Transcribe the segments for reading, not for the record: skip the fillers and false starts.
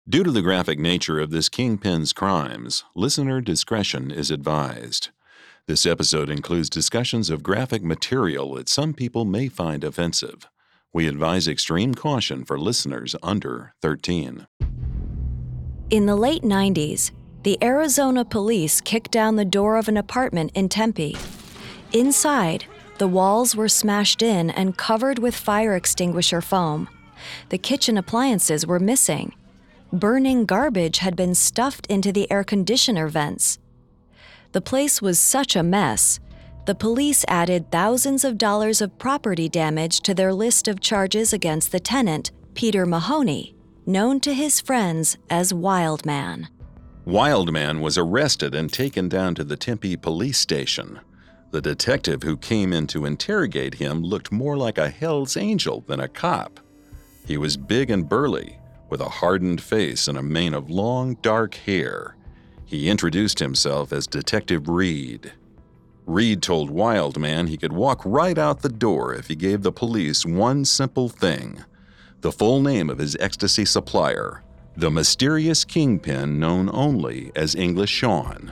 Due to the graphic nature of this kingpin's crimes, listener discretion is advised. This episode includes discussions of graphic material that some people may find offensive. We advise extreme caution for listeners under 13. In the late 90s, the Arizona police kicked down the door of an apartment in Tempe. Inside, the walls were smashed in and covered with fire extinguisher foam. The kitchen appliances were missing. Burning garbage had been stuffed into the air conditioner vents. The place was such a mess, the police added thousands of dollars of property damage to their list of charges against the tenant, Peter Mahoney, known to his friends as Wildman. Wildman was arrested and taken down to the Tempe police station. The detective who came in to interrogate him looked more like a Hell's Angel than a cop. He was big and burly, with a hardened face and a mane of long, dark hair. He introduced himself as Detective Reed. Reed told Wildman he could walk right out the door if he gave the police one simple thing: the full name of his ecstasy supplier, the mysterious kingpin known only as English Sean.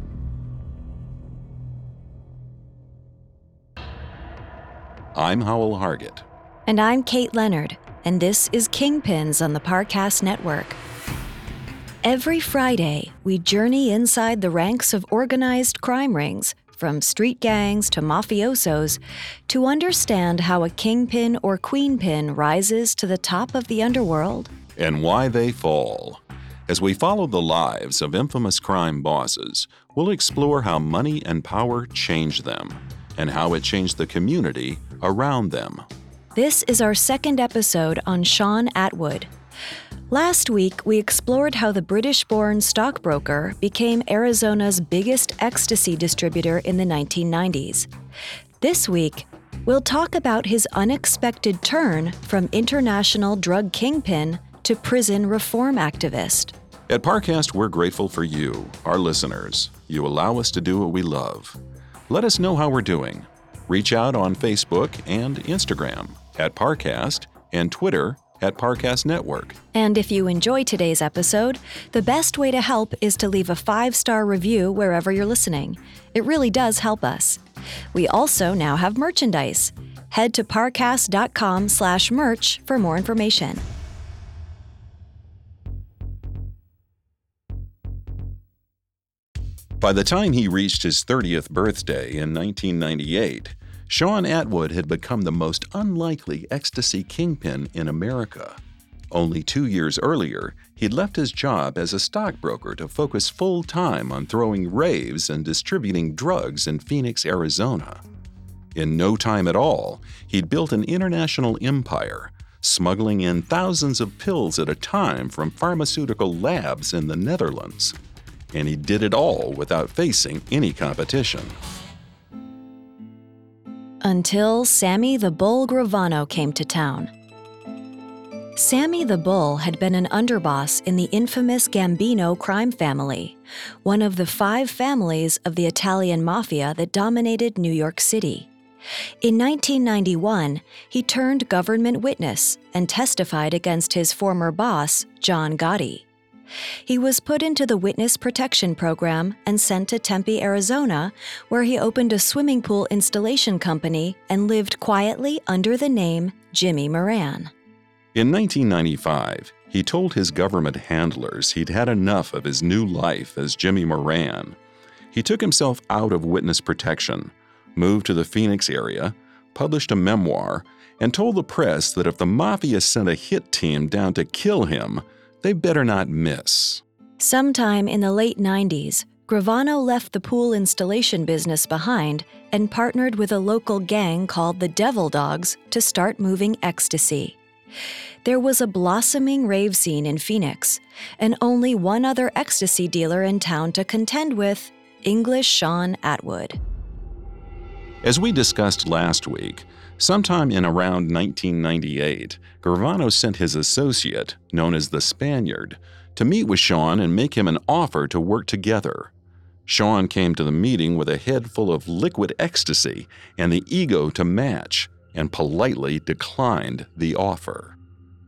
I'm Howell Hargett. And I'm Kate Leonard, and this is Kingpins on the Parcast Network. Every Friday, we journey inside the ranks of organized crime rings, from street gangs to mafiosos, to understand how a kingpin or queenpin rises to the top of the underworld. And why they fall. As we follow the lives of infamous crime bosses, we'll explore how money and power changed them, and how it changed the community around them. This is our second episode on Shaun Attwood. Last week, we explored how the British-born stockbroker became Arizona's biggest ecstasy distributor in the 1990s. This week, we'll talk about his unexpected turn from international drug kingpin to prison reform activist. At Parcast, we're grateful for you, our listeners. You allow us to do what we love. Let us know how we're doing. Reach out on Facebook and Instagram at Parcast and Twitter at Parcast Network. And if you enjoy today's episode, the best way to help is to leave a 5-star review wherever you're listening. It really does help us. We also now have merchandise. Head to parcast.com/merch for more information. By the time he reached his 30th birthday in 1998, Shaun Attwood had become the most unlikely ecstasy kingpin in America. Only 2 years earlier, he'd left his job as a stockbroker to focus full-time on throwing raves and distributing drugs in Phoenix, Arizona. In no time at all, he'd built an international empire, smuggling in thousands of pills at a time from pharmaceutical labs in the Netherlands. And he did it all without facing any competition. Until Sammy the Bull Gravano came to town. Sammy the Bull had been an underboss in the infamous Gambino crime family, one of the 5 families of the Italian mafia that dominated New York City. In 1991, he turned government witness and testified against his former boss, John Gotti. He was put into the Witness Protection Program and sent to Tempe, Arizona, where he opened a swimming pool installation company and lived quietly under the name Jimmy Moran. In 1995, he told his government handlers he'd had enough of his new life as Jimmy Moran. He took himself out of witness protection, moved to the Phoenix area, published a memoir, and told the press that if the mafia sent a hit team down to kill him, they better not miss. Sometime in the late 90s, Gravano left the pool installation business behind and partnered with a local gang called the Devil Dogs to start moving ecstasy. There was a blossoming rave scene in Phoenix, and only one other ecstasy dealer in town to contend with, English Shaun Attwood. As we discussed last week, sometime in around 1998, Gravano sent his associate, known as the Spaniard, to meet with Shaun and make him an offer to work together. Shaun came to the meeting with a head full of liquid ecstasy and the ego to match, and politely declined the offer.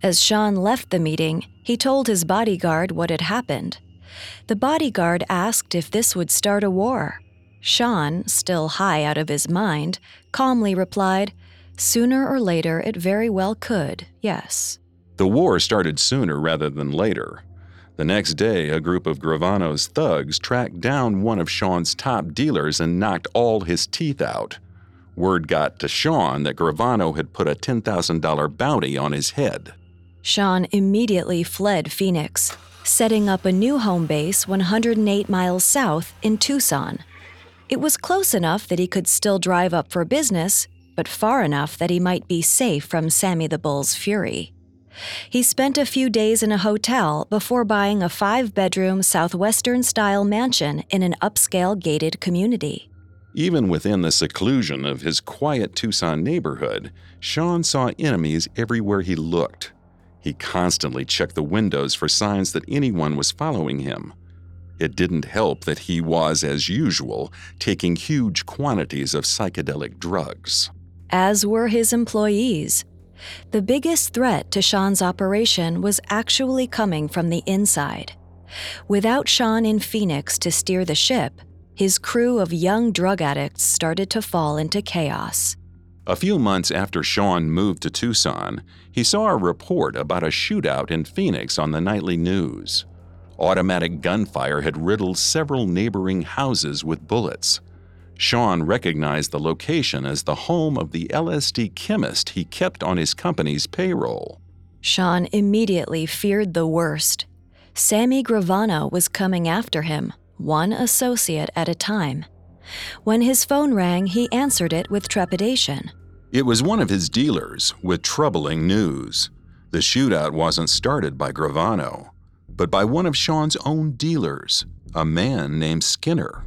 As Sean left the meeting, he told his bodyguard what had happened. The bodyguard asked if this would start a war. Sean, still high out of his mind, calmly replied, "Sooner or later it very well could, yes." The war started sooner rather than later. The next day, a group of Gravano's thugs tracked down one of Sean's top dealers and knocked all his teeth out. Word got to Sean that Gravano had put a $10,000 bounty on his head. Sean immediately fled Phoenix, setting up a new home base 108 miles south in Tucson. It was close enough that he could still drive up for business, but far enough that he might be safe from Sammy the Bull's fury. He spent a few days in a hotel before buying a 5-bedroom Southwestern-style mansion in an upscale gated community. Even within the seclusion of his quiet Tucson neighborhood, Sean saw enemies everywhere he looked. He constantly checked the windows for signs that anyone was following him. It didn't help that he was, as usual, taking huge quantities of psychedelic drugs. As were his employees. The biggest threat to Sean's operation was actually coming from the inside. Without Sean in Phoenix to steer the ship, his crew of young drug addicts started to fall into chaos. A few months after Sean moved to Tucson, he saw a report about a shootout in Phoenix on the nightly news. Automatic gunfire had riddled several neighboring houses with bullets. Sean recognized the location as the home of the LSD chemist he kept on his company's payroll. Sean immediately feared the worst. Sammy Gravano was coming after him, one associate at a time. When his phone rang, he answered it with trepidation. It was one of his dealers with troubling news. The shootout wasn't started by Gravano, but by one of Sean's own dealers, a man named Skinner.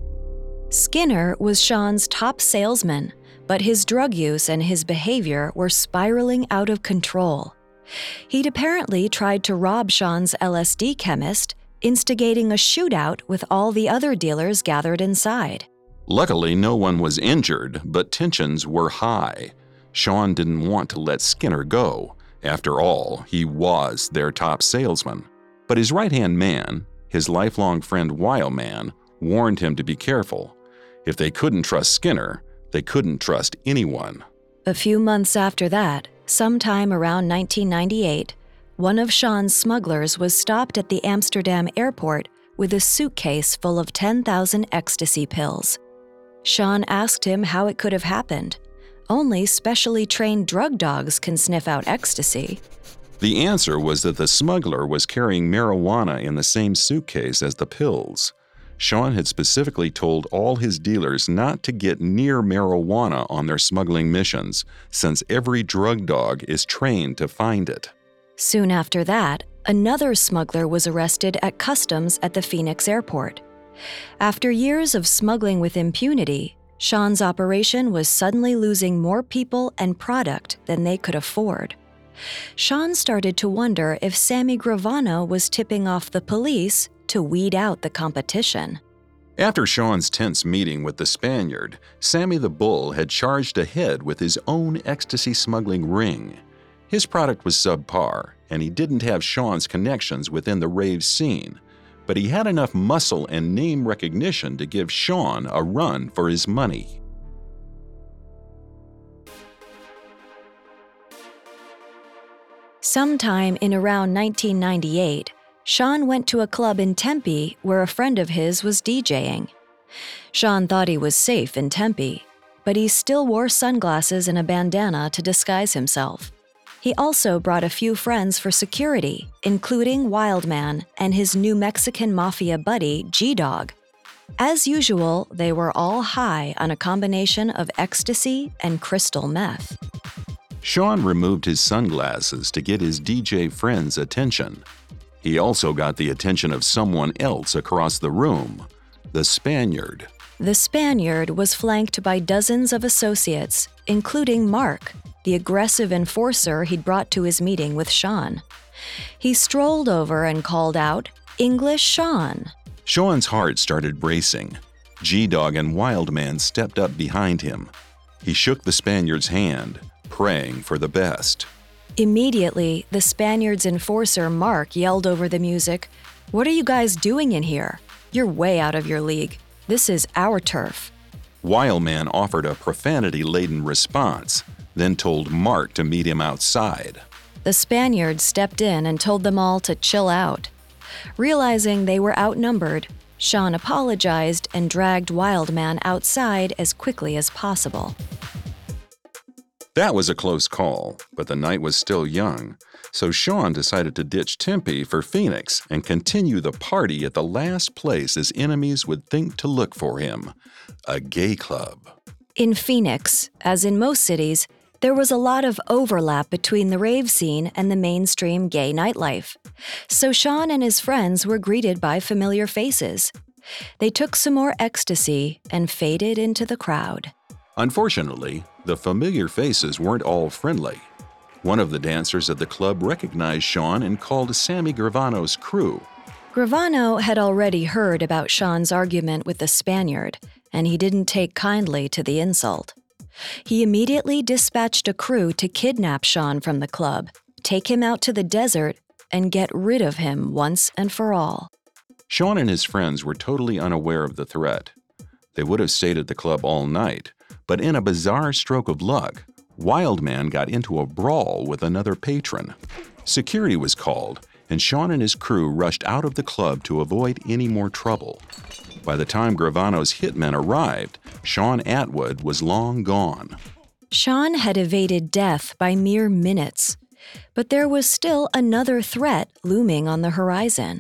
Skinner was Sean's top salesman, but his drug use and his behavior were spiraling out of control. He'd apparently tried to rob Sean's LSD chemist, instigating a shootout with all the other dealers gathered inside. Luckily, no one was injured, but tensions were high. Sean didn't want to let Skinner go. After all, he was their top salesman. But his right-hand man, his lifelong friend Wildman, warned him to be careful. If they couldn't trust Skinner, they couldn't trust anyone. A few months after that, sometime around 1998, one of Sean's smugglers was stopped at the Amsterdam airport with a suitcase full of 10,000 ecstasy pills. Sean asked him how it could have happened. Only specially trained drug dogs can sniff out ecstasy. The answer was that the smuggler was carrying marijuana in the same suitcase as the pills. Sean had specifically told all his dealers not to get near marijuana on their smuggling missions, since every drug dog is trained to find it. Soon after that, another smuggler was arrested at customs at the Phoenix airport. After years of smuggling with impunity, Sean's operation was suddenly losing more people and product than they could afford. Sean started to wonder if Sammy Gravano was tipping off the police to weed out the competition. After Sean's tense meeting with the Spaniard, Sammy the Bull had charged ahead with his own ecstasy smuggling ring. His product was subpar, and he didn't have Sean's connections within the rave scene, but he had enough muscle and name recognition to give Sean a run for his money. Sometime in around 1998, Sean went to a club in Tempe where a friend of his was DJing. Sean thought he was safe in Tempe, but he still wore sunglasses and a bandana to disguise himself. He also brought a few friends for security, including Wildman and his New Mexican Mafia buddy, G-Dog. As usual, they were all high on a combination of ecstasy and crystal meth. Sean removed his sunglasses to get his DJ friend's attention. He also got the attention of someone else across the room, the Spaniard. The Spaniard was flanked by dozens of associates, including Mark, the aggressive enforcer he'd brought to his meeting with Sean. He strolled over and called out, "English Sean." Sean's heart started racing. G-Dog and Wildman stepped up behind him. He shook the Spaniard's hand, praying for the best. Immediately, the Spaniards' enforcer, Mark, yelled over the music, "What are you guys doing in here? You're way out of your league. This is our turf." Wildman offered a profanity-laden response, then told Mark to meet him outside. The Spaniards stepped in and told them all to chill out. Realizing they were outnumbered, Sean apologized and dragged Wildman outside as quickly as possible. That was a close call, but the night was still young, so Sean decided to ditch Tempe for Phoenix and continue the party at the last place his enemies would think to look for him, a gay club. In Phoenix, as in most cities, there was a lot of overlap between the rave scene and the mainstream gay nightlife. So Sean and his friends were greeted by familiar faces. They took some more ecstasy and faded into the crowd. Unfortunately, the familiar faces weren't all friendly. One of the dancers at the club recognized Sean and called Sammy Gravano's crew. Gravano had already heard about Sean's argument with the Spaniard, and he didn't take kindly to the insult. He immediately dispatched a crew to kidnap Sean from the club, take him out to the desert, and get rid of him once and for all. Sean and his friends were totally unaware of the threat. They would have stayed at the club all night, but in a bizarre stroke of luck, Wildman got into a brawl with another patron. Security was called, and Sean and his crew rushed out of the club to avoid any more trouble. By the time Gravano's hitmen arrived, Sean Atwood was long gone. Sean had evaded death by mere minutes, but there was still another threat looming on the horizon.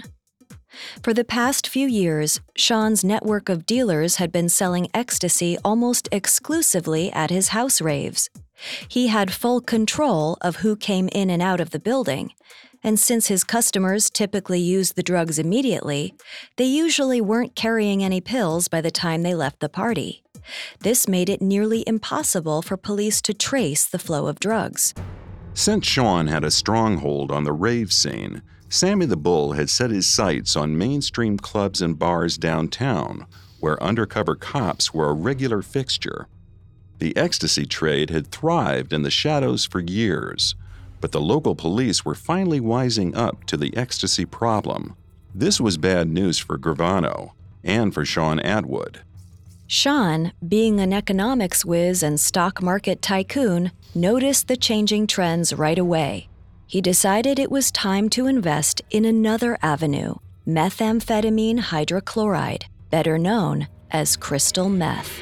For the past few years, Sean's network of dealers had been selling ecstasy almost exclusively at his house raves. He had full control of who came in and out of the building, and since his customers typically used the drugs immediately, they usually weren't carrying any pills by the time they left the party. This made it nearly impossible for police to trace the flow of drugs. Since Sean had a stronghold on the rave scene, Sammy the Bull had set his sights on mainstream clubs and bars downtown, where undercover cops were a regular fixture. The ecstasy trade had thrived in the shadows for years, but the local police were finally wising up to the ecstasy problem. This was bad news for Gravano and for Sean Atwood. Sean, being an economics whiz and stock market tycoon, noticed the changing trends right away. He decided it was time to invest in another avenue, methamphetamine hydrochloride, better known as crystal meth.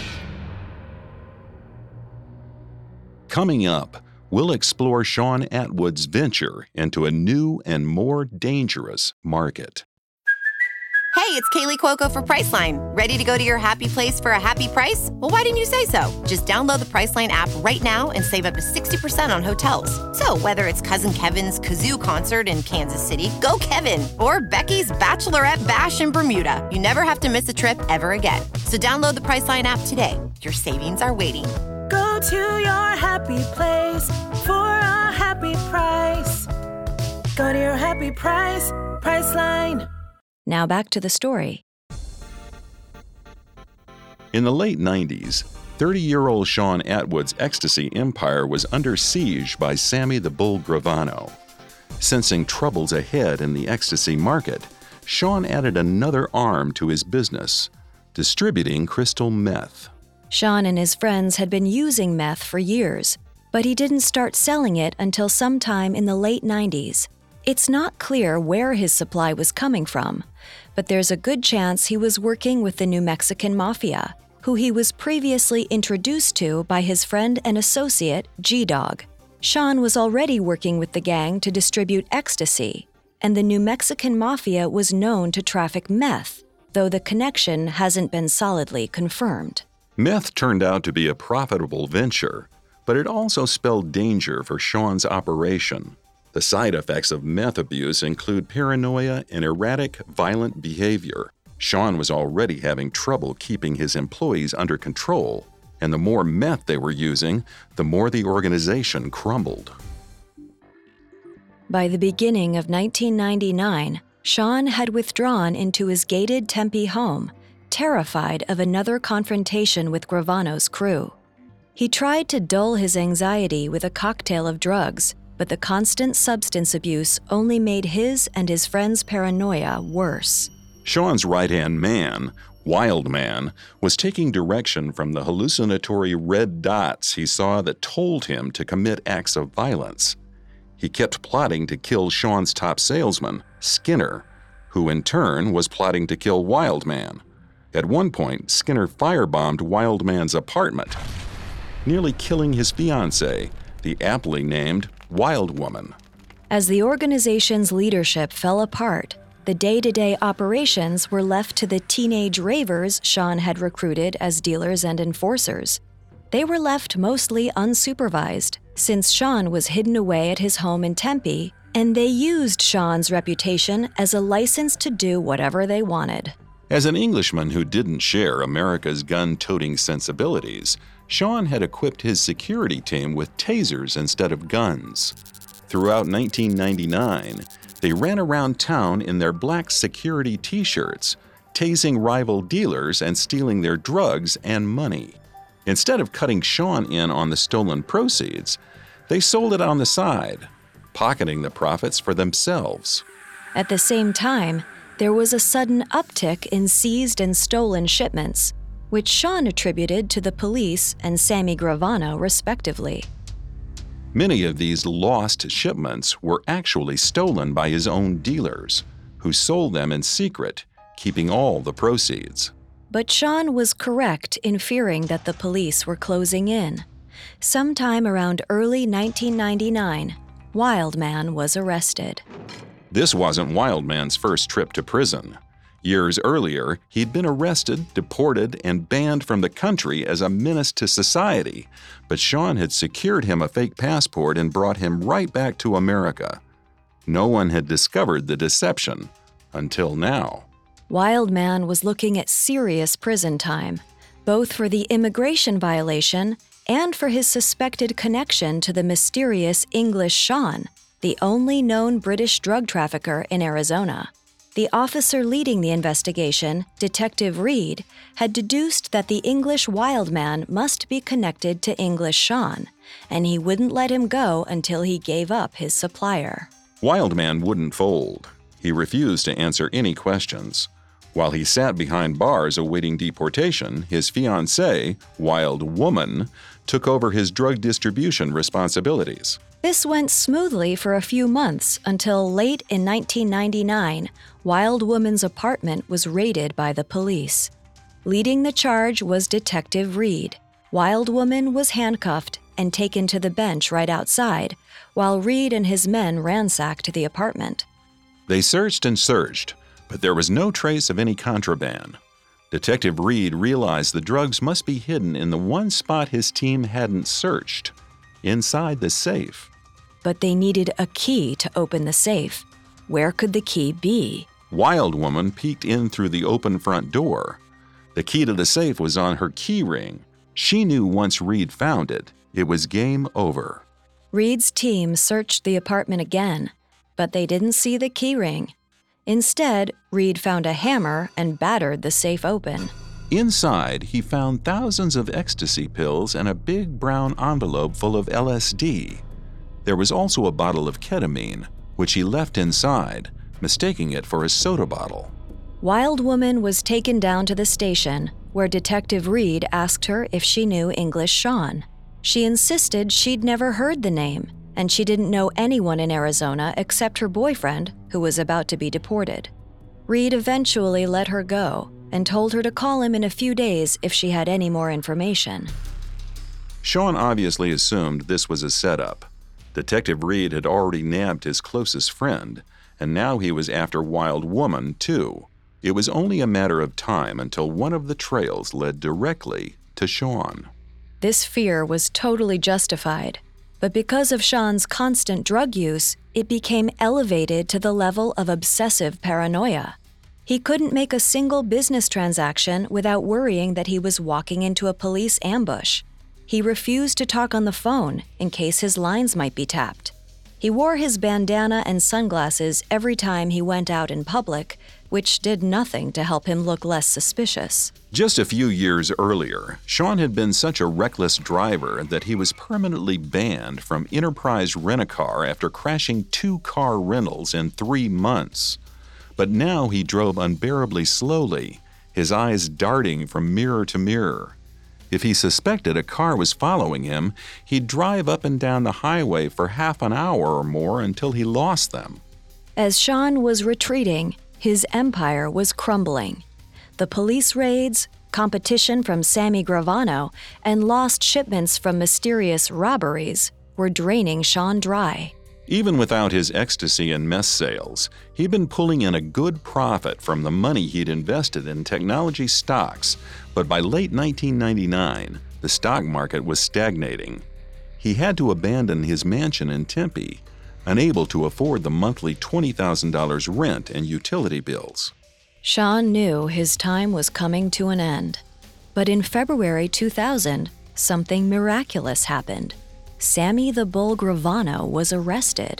Coming up, we'll explore Sean Atwood's venture into a new and more dangerous market. Hey, it's Kaylee Cuoco for Priceline. Ready to go to your happy place for a happy price? Well, why didn't you say so? Just download the Priceline app right now and save up to 60% on hotels. So whether it's Cousin Kevin's Kazoo Concert in Kansas City, go Kevin, or Becky's Bachelorette Bash in Bermuda, you never have to miss a trip ever again. So download the Priceline app today. Your savings are waiting. Go to your happy place for a happy price. Go to your happy price, Priceline. Now back to the story. In the late 90s, 30-year-old Sean Atwood's ecstasy empire was under siege by Sammy the Bull Gravano. Sensing troubles ahead in the ecstasy market, Sean added another arm to his business, distributing crystal meth. Sean and his friends had been using meth for years, but he didn't start selling it until sometime in the late 90s. It's not clear where his supply was coming from, but there's a good chance he was working with the New Mexican Mafia, who he was previously introduced to by his friend and associate, G-Dog. Sean was already working with the gang to distribute ecstasy, and the New Mexican Mafia was known to traffic meth, though the connection hasn't been solidly confirmed. Meth turned out to be a profitable venture, but it also spelled danger for Sean's operation. The side effects of meth abuse include paranoia and erratic, violent behavior. Sean was already having trouble keeping his employees under control, and the more meth they were using, the more the organization crumbled. By the beginning of 1999, Sean had withdrawn into his gated Tempe home, terrified of another confrontation with Gravano's crew. He tried to dull his anxiety with a cocktail of drugs, but the constant substance abuse only made his and his friends' paranoia worse. Sean's right-hand man, Wild Man, was taking direction from the hallucinatory red dots he saw that told him to commit acts of violence. He kept plotting to kill Sean's top salesman, Skinner, who in turn was plotting to kill Wild Man. At one point, Skinner firebombed Wild Man's apartment, nearly killing his fiancée, the aptly named Wild Woman. As the organization's leadership fell apart, the day-to-day operations were left to the teenage ravers Sean had recruited as dealers and enforcers. They were left mostly unsupervised, since Sean was hidden away at his home in Tempe, and they used Sean's reputation as a license to do whatever they wanted. As an Englishman who didn't share America's gun-toting sensibilities, Sean had equipped his security team with tasers instead of guns. Throughout 1999, they ran around town in their black security t-shirts, tasing rival dealers and stealing their drugs and money. Instead of cutting Sean in on the stolen proceeds, they sold it on the side, pocketing the profits for themselves. At the same time, there was a sudden uptick in seized and stolen shipments, which Sean attributed to the police and Sammy Gravano, respectively. Many of these lost shipments were actually stolen by his own dealers, who sold them in secret, keeping all the proceeds. But Sean was correct in fearing that the police were closing in. Sometime around early 1999, Wild Man was arrested. This wasn't Wild Man's first trip to prison. Years earlier, he'd been arrested, deported, and banned from the country as a menace to society, but Sean had secured him a fake passport and brought him right back to America. No one had discovered the deception until now. Wild Man was looking at serious prison time, both for the immigration violation and for his suspected connection to the mysterious English Sean, the only known British drug trafficker in Arizona. The officer leading the investigation, Detective Reed, had deduced that the English Wild Man must be connected to English Sean, and he wouldn't let him go until he gave up his supplier. Wild Man wouldn't fold. He refused to answer any questions. While he sat behind bars awaiting deportation, his fiancée, Wild Woman, took over his drug distribution responsibilities. This went smoothly for a few months until late in 1999, Wild Woman's apartment was raided by the police. Leading the charge was Detective Reed. Wild Woman was handcuffed and taken to the bench right outside, while Reed and his men ransacked the apartment. They searched and searched, but there was no trace of any contraband. Detective Reed realized the drugs must be hidden in the one spot his team hadn't searched, inside the safe. But they needed a key to open the safe. Where could the key be? Wild Woman peeked in through the open front door. The key to the safe was on her key ring. She knew once Reed found it, it was game over. Reed's team searched the apartment again, but they didn't see the key ring. Instead, Reed found a hammer and battered the safe open. Inside, he found thousands of ecstasy pills and a big brown envelope full of LSD. There was also a bottle of ketamine, which he left inside, mistaking it for a soda bottle. Wild Woman was taken down to the station, where Detective Reed asked her if she knew English Sean. She insisted she'd never heard the name, and she didn't know anyone in Arizona except her boyfriend, who was about to be deported. Reed eventually let her go and told her to call him in a few days if she had any more information. Sean obviously assumed this was a setup. Detective Reed had already nabbed his closest friend, and now he was after Wild Woman, too. It was only a matter of time until one of the trails led directly to Sean. This fear was totally justified, but because of Sean's constant drug use, it became elevated to the level of obsessive paranoia. He couldn't make a single business transaction without worrying that he was walking into a police ambush. He refused to talk on the phone in case his lines might be tapped. He wore his bandana and sunglasses every time he went out in public, which did nothing to help him look less suspicious. Just a few years earlier, Sean had been such a reckless driver that he was permanently banned from Enterprise Rent-A-Car after crashing 2 car rentals in 3 months. But now he drove unbearably slowly, his eyes darting from mirror to mirror. If he suspected a car was following him, he'd drive up and down the highway for half an hour or more until he lost them. As Sean was retreating, his empire was crumbling. The police raids, competition from Sammy Gravano, and lost shipments from mysterious robberies were draining Sean dry. Even without his ecstasy and meth sales, he'd been pulling in a good profit from the money he'd invested in technology stocks, but by late 1999, the stock market was stagnating. He had to abandon his mansion in Tempe, unable to afford the monthly $20,000 rent and utility bills. Sean knew his time was coming to an end. But in February 2000, something miraculous happened. Sammy the Bull Gravano was arrested.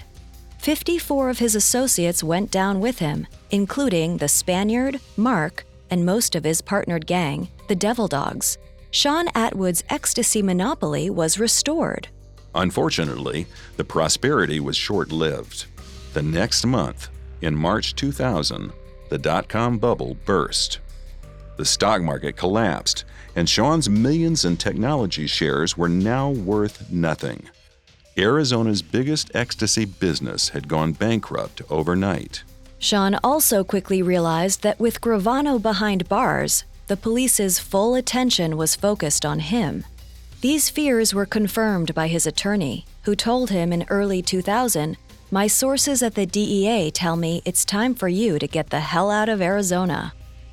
54 of his associates went down with him, including the Spaniard, Mark, and most of his partnered gang, the Devil Dogs. Sean Atwood's ecstasy monopoly was restored. Unfortunately, the prosperity was short-lived. The next month, in March 2000, the dot-com bubble burst. The stock market collapsed, and Sean's millions in technology shares were now worth nothing. Arizona's biggest ecstasy business had gone bankrupt overnight. Sean also quickly realized that with Gravano behind bars, the police's full attention was focused on him. These fears were confirmed by his attorney, who told him in early 2000, "My sources at the DEA tell me it's time for you to get the hell out of Arizona."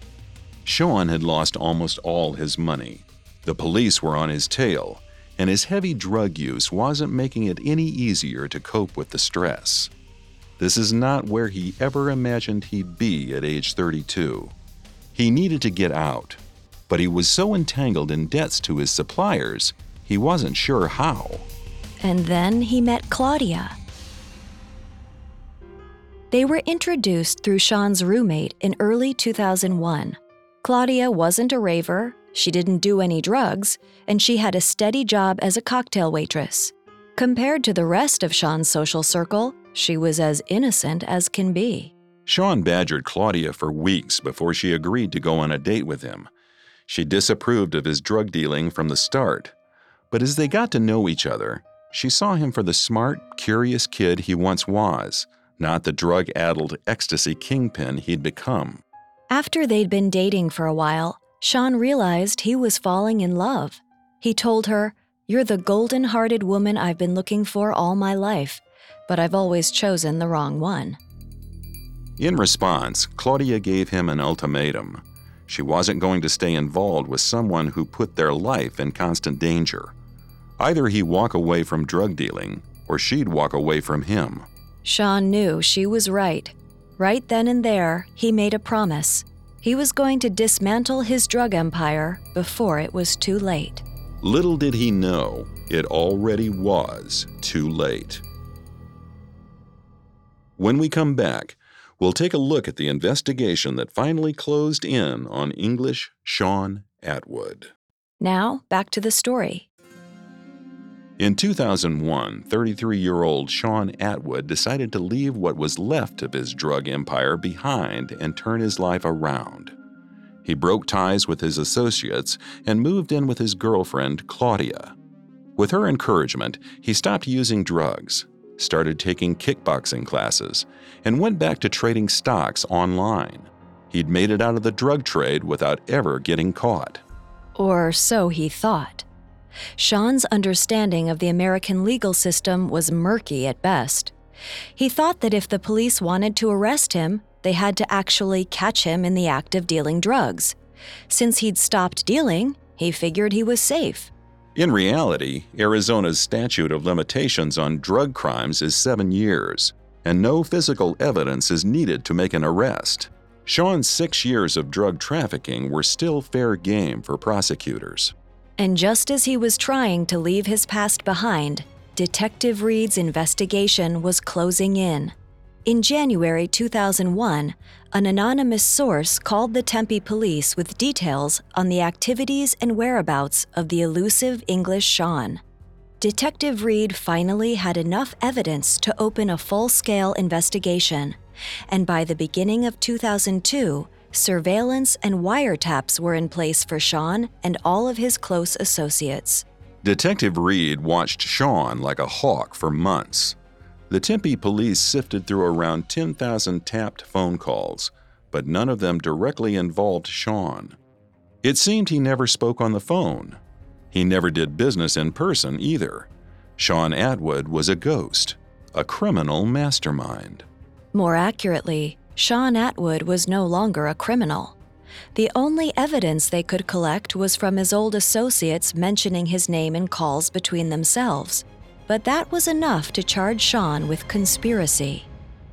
Sean had lost almost all his money. The police were on his tail, and his heavy drug use wasn't making it any easier to cope with the stress. This is not where he ever imagined he'd be at age 32. He needed to get out, but he was so entangled in debts to his suppliers, he wasn't sure how. And then he met Claudia. They were introduced through Sean's roommate in early 2001. Claudia wasn't a raver, she didn't do any drugs, and she had a steady job as a cocktail waitress. Compared to the rest of Sean's social circle, she was as innocent as can be. Sean badgered Claudia for weeks before she agreed to go on a date with him. She disapproved of his drug dealing from the start. But as they got to know each other, she saw him for the smart, curious kid he once was, not the drug-addled ecstasy kingpin he'd become. After they'd been dating for a while, Sean realized he was falling in love. He told her, "You're the golden-hearted woman I've been looking for all my life, but I've always chosen the wrong one." In response, Claudia gave him an ultimatum. She wasn't going to stay involved with someone who put their life in constant danger. Either he'd walk away from drug dealing, or she'd walk away from him. Sean knew she was right. Right then and there, he made a promise. He was going to dismantle his drug empire before it was too late. Little did he know, it already was too late. When we come back, we'll take a look at the investigation that finally closed in on English Sean Atwood. Now, back to the story. In 2001, 33-year-old Sean Atwood decided to leave what was left of his drug empire behind and turn his life around. He broke ties with his associates and moved in with his girlfriend, Claudia. With her encouragement, he stopped using drugs, started taking kickboxing classes, and went back to trading stocks online. He'd made it out of the drug trade without ever getting caught. Or so he thought. Sean's understanding of the American legal system was murky at best. He thought that if the police wanted to arrest him, they had to actually catch him in the act of dealing drugs. Since he'd stopped dealing, he figured he was safe. In reality, Arizona's statute of limitations on drug crimes is 7 years, and no physical evidence is needed to make an arrest. Sean's 6 years of drug trafficking were still fair game for prosecutors. And just as he was trying to leave his past behind, Detective Reed's investigation was closing in. In January 2001, an anonymous source called the Tempe police with details on the activities and whereabouts of the elusive English Sean. Detective Reed finally had enough evidence to open a full-scale investigation, and by the beginning of 2002, surveillance and wiretaps were in place for Sean and all of his close associates. Detective Reed watched Sean like a hawk for months. The Tempe police sifted through around 10,000 tapped phone calls, but none of them directly involved Sean. It seemed he never spoke on the phone. He never did business in person either. Sean Atwood was a ghost, a criminal mastermind. More accurately, Sean Atwood was no longer a criminal. The only evidence they could collect was from his old associates mentioning his name in calls between themselves. But that was enough to charge Sean with conspiracy.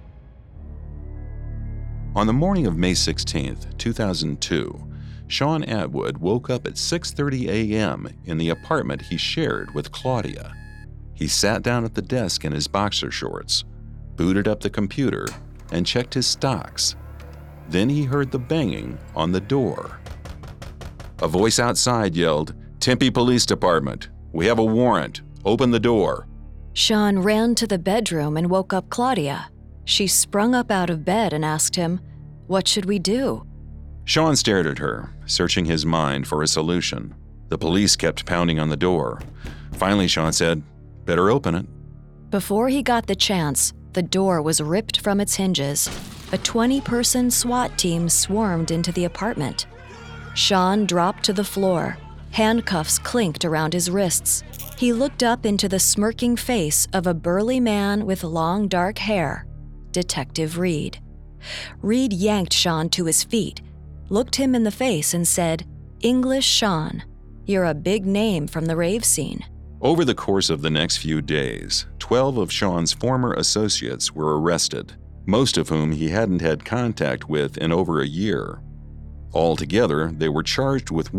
On the morning of May 16, 2002, Sean Atwood woke up at 6:30 a.m. in the apartment he shared with Claudia. He sat down at the desk in his boxer shorts, booted up the computer, and checked his stocks. Then he heard the banging on the door. A voice outside yelled, "Tempe Police Department, we have a warrant. Open the door." Sean ran to the bedroom and woke up Claudia. She sprung up out of bed and asked him, "What should we do?" Sean stared at her, searching his mind for a solution. The police kept pounding on the door. Finally, Sean said, "Better open it." Before he got the chance, the door was ripped from its hinges. A 20-person SWAT team swarmed into the apartment. Sean dropped to the floor. Handcuffs clinked around his wrists. He looked up into the smirking face of a burly man with long dark hair, Detective Reed. Reed yanked Sean to his feet, looked him in the face and said, "English Sean, you're a big name from the rave scene." Over the course of the next few days, 12 of Sean's former associates were arrested, most of whom he hadn't had contact with in over a year. Altogether, they were charged with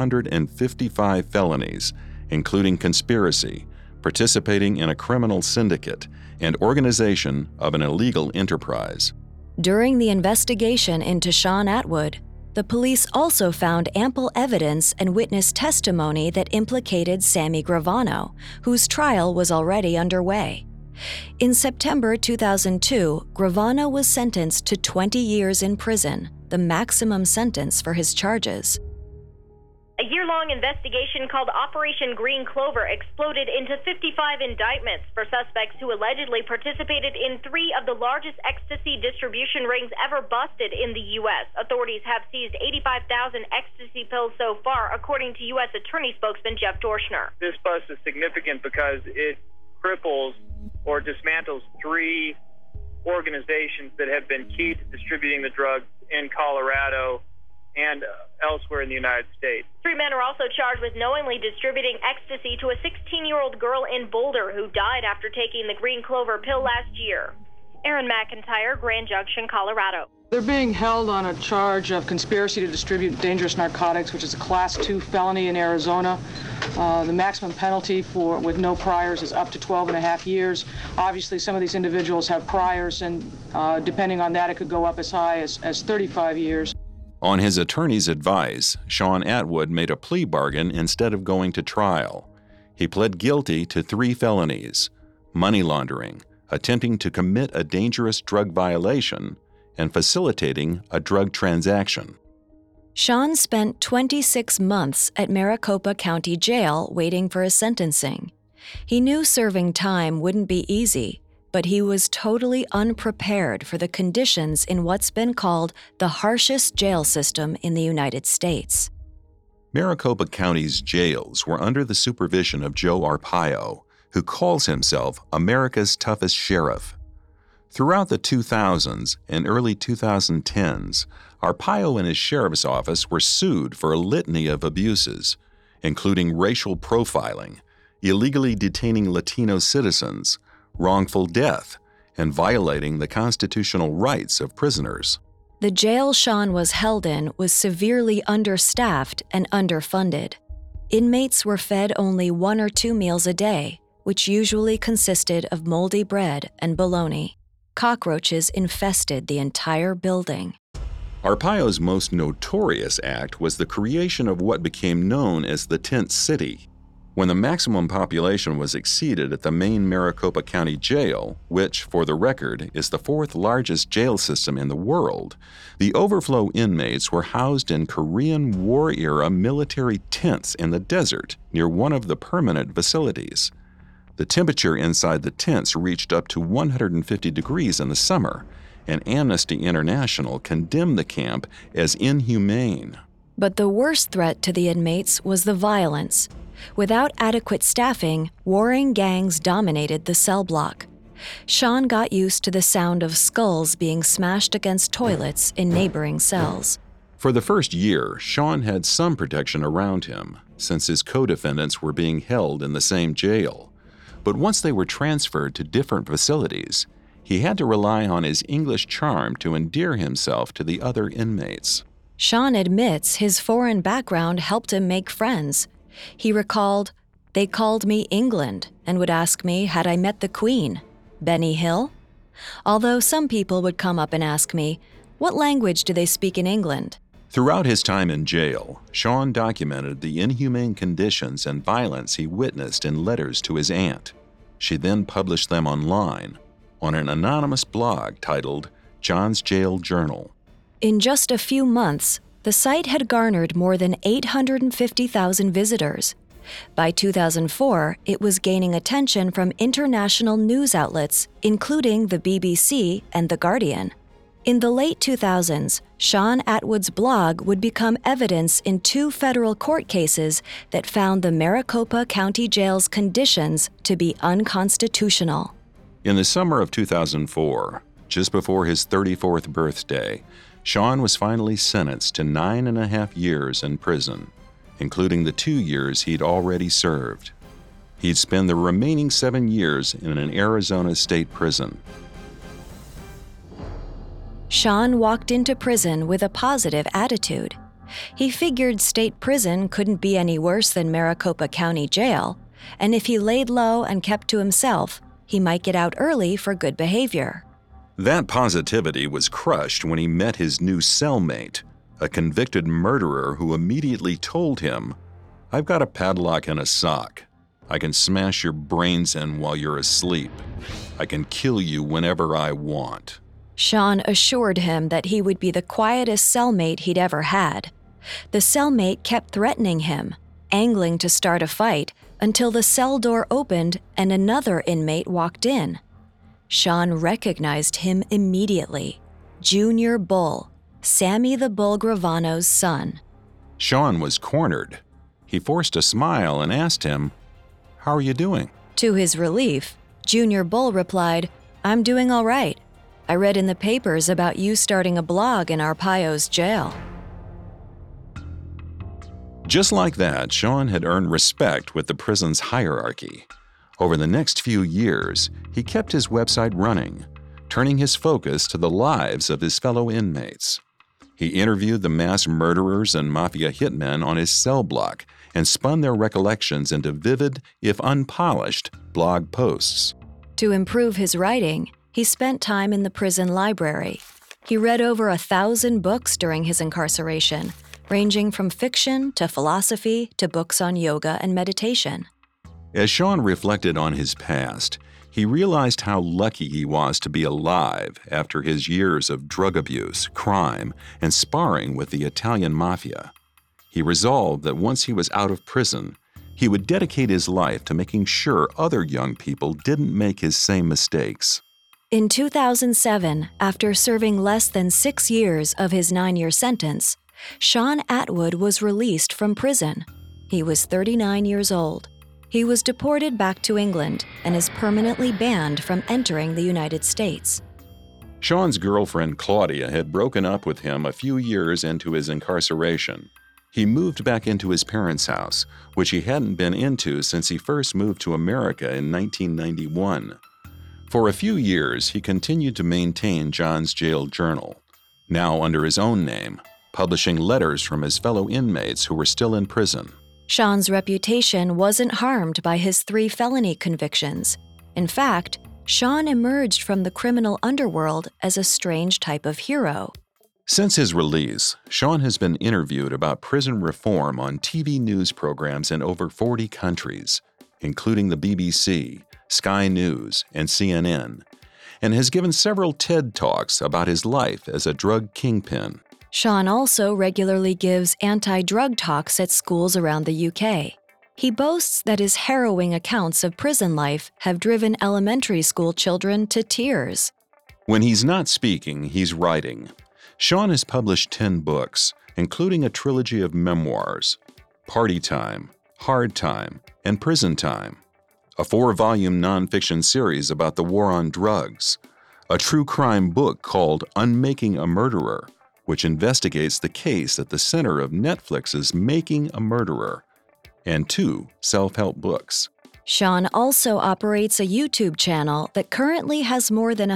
155 felonies, including conspiracy, participating in a criminal syndicate, and organization of an illegal enterprise. During the investigation into Sean Atwood, the police also found ample evidence and witness testimony that implicated Sammy Gravano, whose trial was already underway. In September 2002, Gravano was sentenced to 20 years in prison, the maximum sentence for his charges. A year-long investigation called Operation Green Clover exploded into 55 indictments for suspects who allegedly participated in 3 of the largest ecstasy distribution rings ever busted in the U.S. Authorities have seized 85,000 ecstasy pills so far, according to U.S. Attorney spokesman Jeff Dorschner. This bust is significant because it cripples or dismantles 3 organizations that have been key to distributing the drugs in Colorado and elsewhere in the United States. 3 men are also charged with knowingly distributing ecstasy to a 16-year-old girl in Boulder who died after taking the Green Clover pill last year. Erin McIntyre, Grand Junction, Colorado. They're being held on a charge of conspiracy to distribute dangerous narcotics, which is a Class 2 felony in Arizona. The maximum penalty with no priors is up to 12.5 years. Obviously, some of these individuals have priors, and depending on that, it could go up as high as 35 years. On his attorney's advice, Sean Atwood made a plea bargain instead of going to trial. He pled guilty to 3 felonies: money laundering, attempting to commit a dangerous drug violation, and facilitating a drug transaction. Sean spent 26 months at Maricopa County Jail waiting for his sentencing. He knew serving time wouldn't be easy, but he was totally unprepared for the conditions in what's been called the harshest jail system in the United States. Maricopa County's jails were under the supervision of Joe Arpaio, who calls himself America's toughest sheriff. Throughout the 2000s and early 2010s, Arpaio and his sheriff's office were sued for a litany of abuses, including racial profiling, illegally detaining Latino citizens, wrongful death, and violating the constitutional rights of prisoners. The jail Sean was held in was severely understaffed and underfunded. Inmates were fed only 1 or 2 meals a day, which usually consisted of moldy bread and bologna. Cockroaches infested the entire building. Arpaio's most notorious act was the creation of what became known as the Tent City. When the maximum population was exceeded at the main Maricopa County Jail, which, for the record, is the fourth largest jail system in the world, the overflow inmates were housed in Korean War-era military tents in the desert near one of the permanent facilities. The temperature inside the tents reached up to 150 degrees in the summer, and Amnesty International condemned the camp as inhumane. But the worst threat to the inmates was the violence. Without adequate staffing, warring gangs dominated the cell block. Sean got used to the sound of skulls being smashed against toilets in neighboring cells. For the first year, Sean had some protection around him, since his co-defendants were being held in the same jail. But once they were transferred to different facilities, he had to rely on his English charm to endear himself to the other inmates. Sean admits his foreign background helped him make friends. He recalled, "They called me England and would ask me had I met the Queen, Benny Hill?" Although some people would come up and ask me, "What language do they speak in England?" Throughout his time in jail, Sean documented the inhumane conditions and violence he witnessed in letters to his aunt. She then published them online on an anonymous blog titled John's Jail Journal. In just a few months, the site had garnered more than 850,000 visitors. By 2004, it was gaining attention from international news outlets, including the BBC and The Guardian. In the late 2000s, Sean Atwood's blog would become evidence in 2 federal court cases that found the Maricopa County Jail's conditions to be unconstitutional. In the summer of 2004, just before his 34th birthday, Sean was finally sentenced to 9.5 years in prison, including the 2 years he'd already served. He'd spend the remaining 7 years in an Arizona state prison. Sean walked into prison with a positive attitude. He figured state prison couldn't be any worse than Maricopa County Jail, and if he laid low and kept to himself, he might get out early for good behavior. That positivity was crushed when he met his new cellmate, a convicted murderer who immediately told him, "I've got a padlock and a sock. I can smash your brains in while you're asleep. I can kill you whenever I want." Sean assured him that he would be the quietest cellmate he'd ever had. The cellmate kept threatening him, angling to start a fight, until the cell door opened and another inmate walked in. Sean recognized him immediately. Junior Bull, Sammy the Bull Gravano's son. Sean was cornered. He forced a smile and asked him, "How are you doing?" To his relief, Junior Bull replied, "I'm doing all right. I read in the papers about you starting a blog in Arpaio's jail." Just like that, Sean had earned respect with the prison's hierarchy. Over the next few years, he kept his website running, turning his focus to the lives of his fellow inmates. He interviewed the mass murderers and mafia hitmen on his cell block and spun their recollections into vivid, if unpolished, blog posts. To improve his writing, he spent time in the prison library. He read over 1,000 books during his incarceration, ranging from fiction to philosophy to books on yoga and meditation. As Sean reflected on his past, he realized how lucky he was to be alive after his years of drug abuse, crime, and sparring with the Italian mafia. He resolved that once he was out of prison, he would dedicate his life to making sure other young people didn't make his same mistakes. In 2007, after serving less than 6 years of his 9-year sentence, Sean Atwood was released from prison. He was 39 years old. He was deported back to England and is permanently banned from entering the United States. Sean's girlfriend Claudia had broken up with him a few years into his incarceration. He moved back into his parents' house, which he hadn't been into since he first moved to America in 1991. For a few years, he continued to maintain John's Jail Journal, now under his own name, publishing letters from his fellow inmates who were still in prison. Sean's reputation wasn't harmed by his 3 felony convictions. In fact, Sean emerged from the criminal underworld as a strange type of hero. Since his release, Sean has been interviewed about prison reform on TV news programs in over 40 countries, including the BBC, Sky News, and CNN, and has given several TED Talks about his life as a drug kingpin. Sean also regularly gives anti-drug talks at schools around the UK. He boasts that his harrowing accounts of prison life have driven elementary school children to tears. When he's not speaking, he's writing. Sean has published 10 books, including a trilogy of memoirs, Party Time, Hard Time, and Prison Time, a 4-volume nonfiction series about the war on drugs, a true crime book called Unmaking a Murderer, which investigates the case at the center of Netflix's Making a Murderer, and 2 self-help books. Sean also operates a YouTube channel that currently has more than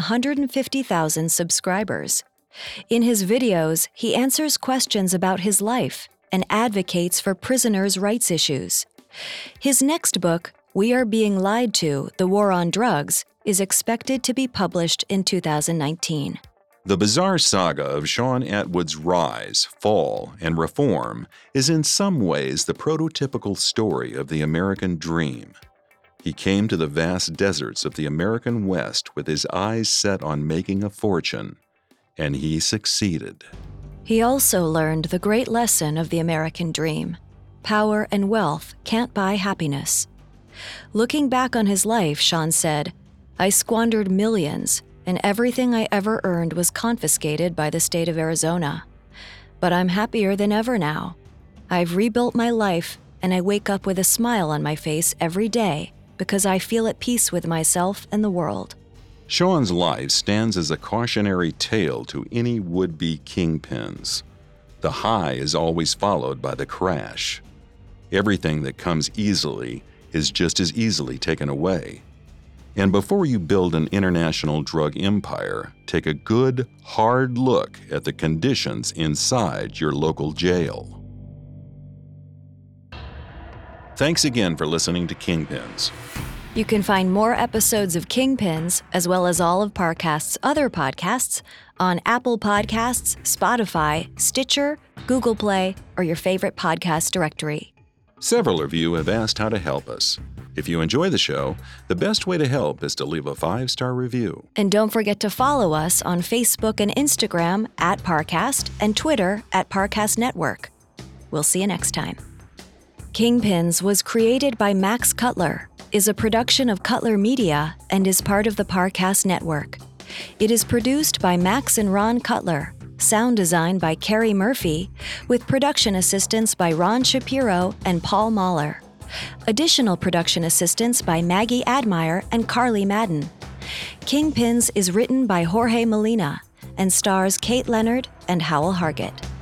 150,000 subscribers. In his videos, he answers questions about his life and advocates for prisoners' rights issues. His next book, We Are Being Lied to: The War on Drugs, is expected to be published in 2019. The bizarre saga of Sean Atwood's rise, fall, and reform is in some ways the prototypical story of the American dream. He came to the vast deserts of the American West with his eyes set on making a fortune, and he succeeded. He also learned the great lesson of the American dream: power and wealth can't buy happiness. Looking back on his life, Sean said, "I squandered millions, and everything I ever earned was confiscated by the state of Arizona. But I'm happier than ever now. I've rebuilt my life, and I wake up with a smile on my face every day because I feel at peace with myself and the world." Sean's life stands as a cautionary tale to any would-be kingpins. The high is always followed by the crash. Everything that comes easily is just as easily taken away. And before you build an international drug empire, take a good, hard look at the conditions inside your local jail. Thanks again for listening to Kingpins. You can find more episodes of Kingpins, as well as all of Parcast's other podcasts, on Apple Podcasts, Spotify, Stitcher, Google Play, or your favorite podcast directory. Several of you have asked how to help us. If you enjoy the show, the best way to help is to leave a 5-star review. And don't forget to follow us on Facebook and Instagram at Parcast and Twitter at Parcast Network. We'll see you next time. Kingpins was created by Max Cutler, is a production of Cutler Media, and is part of the Parcast Network. It is produced by Max and Ron Cutler, sound design by Carrie Murphy, with production assistance by Ron Shapiro and Paul Mahler. Additional production assistance by Maggie Admire and Carly Madden. Kingpins is written by Jorge Molina and stars Kate Leonard and Howell Hargett.